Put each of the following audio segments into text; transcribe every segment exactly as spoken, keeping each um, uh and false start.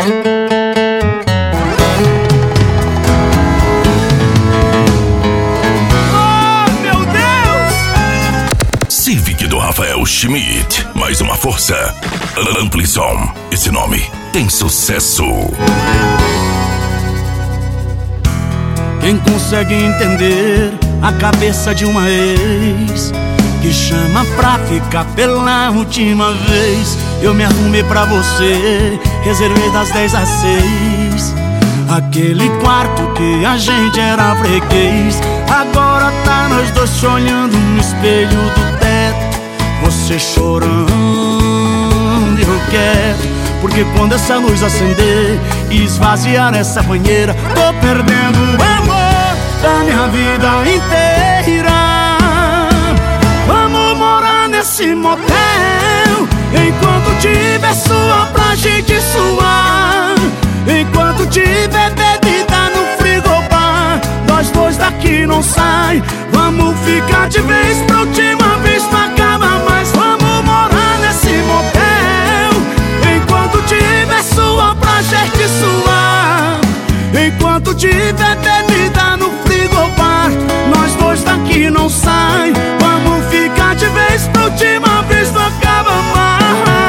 Civic do Rafael Schmidt, mais uma força. Amplisson, esse nome tem sucesso. Quem consegue entender a cabeça de uma ex que chama pra ficar pela última vez? Eu me arrumei pra você, reservei das dez às seis aquele quarto que a gente era freguês. Agora tá nós dois se olhando no espelho do teto, você chorando e eu quieto. Porque quando essa luz acender e esvaziar essa banheira, tô perdendo o amor da minha vida inteira. Vamos morar nesse motel, enquanto tiver suor pra gente suar, enquanto tiver bebida no frigobar, nós dois daqui não sai. Vamos ficar de vez pra última vez, não acaba mais. Vamos morar nesse motel, enquanto tiver suor pra gente suar, enquanto tiver bebida no frigobar, nós dois daqui não sai. Vamos ficar de vez pra última vez, não acaba mais.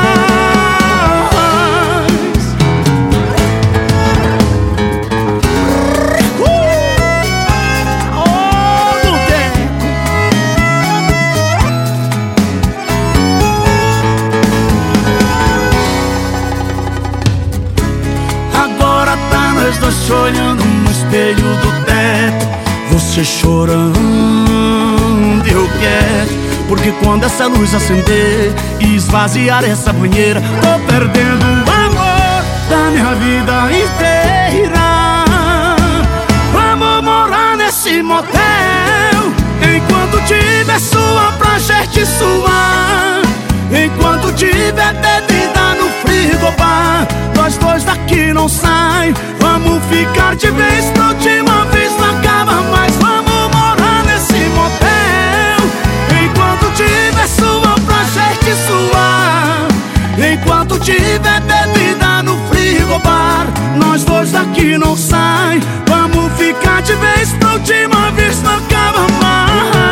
Nós dois se olhando no espelho do teto, você chorando e eu quieto. Porque quando essa luz acender e esvaziar essa banheira, tô perdendo o amor da minha vida inteira. Vamos morar nesse motel, enquanto tiver suor pra gente suar, enquanto tiver bebida no frigobar, nós dois daqui não sai. Vamos ficar de vez pra última vez, não acaba mais. Vamos morar nesse motel, enquanto tiver suor pra gente suar, enquanto tiver bebida no frigobar, nós dois daqui não sai. Vamos ficar de vez pra última vez, não acaba mais.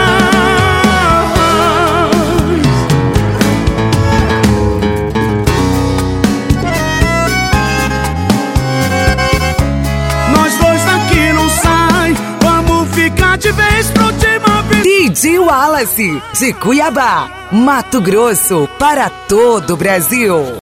De vez pra última vez. D J Wallace, de Cuiabá, Mato Grosso, para todo o Brasil.